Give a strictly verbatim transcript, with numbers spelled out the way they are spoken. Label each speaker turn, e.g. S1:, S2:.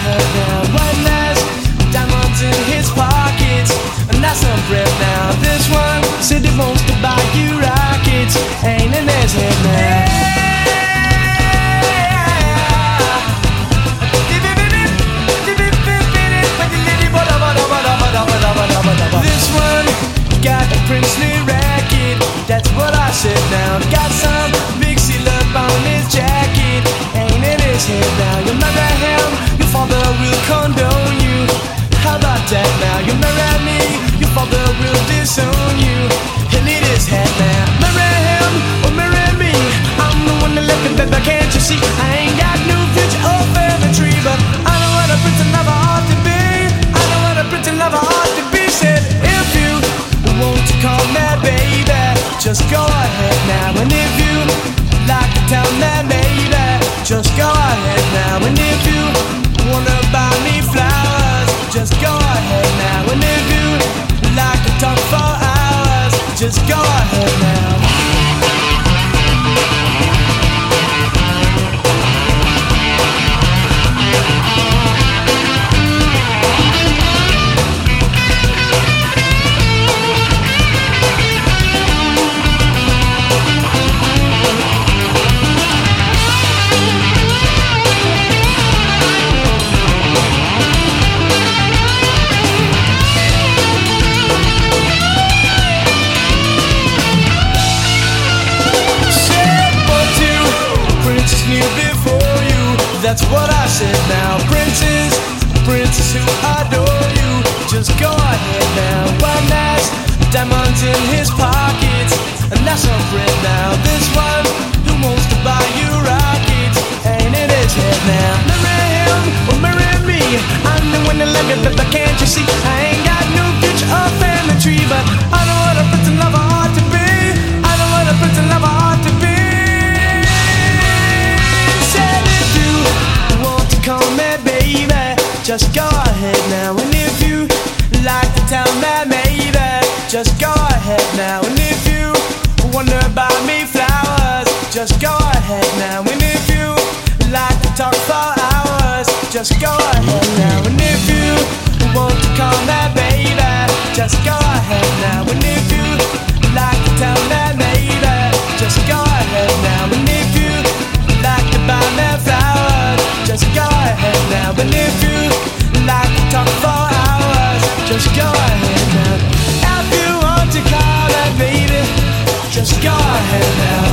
S1: ahead now. One last diamonds in his pockets, and that's some bread now. This one said he wants to buy you rockets, ain't in his head now. This one got a princely racket, that's what I said now. Got some big seal up on his jacket, ain't in his head now. You marry him, your father will condone you. How about that now? You marry me, your father will disown you. He'll eat his head now. Marry him or marry me, I'm the one that left him, baby, can't you see? I ain't got no future or family tree, but I know what a prince and lover ought to be. I know what a prince and lover ought to be. Said if you want to call me baby, just go ahead now. And if you like to tell me baby, just go ahead now. And if you wanna buy me flowers, just go ahead now. And if you like to talk for hours, just go ahead now. That's what I said now. Princes, princes who adore you, just go ahead now. One last diamonds in his pockets, and that's some bread now. This one who wants to buy you rockets, ain't in his head now. Marry him or marry me, I'm the one that love you, but can't you see? I ain't got no future or family tree, but I know what a prince and lover ought to be. I know what a prince and lover ought to be. Call me baby, just go ahead now. And if you like to tell me maybe, just go ahead now. And if you wonder about me flowers, just go ahead now. And if you like to talk for hours, just go ahead now. And if you want to call me baby, just go ahead now. And if you like to tell me maybe, just go ahead now. And if you like to buy me flowers, just go ahead now. And if you like to talk for hours, just go ahead now. If you want to call that baby, just go ahead now.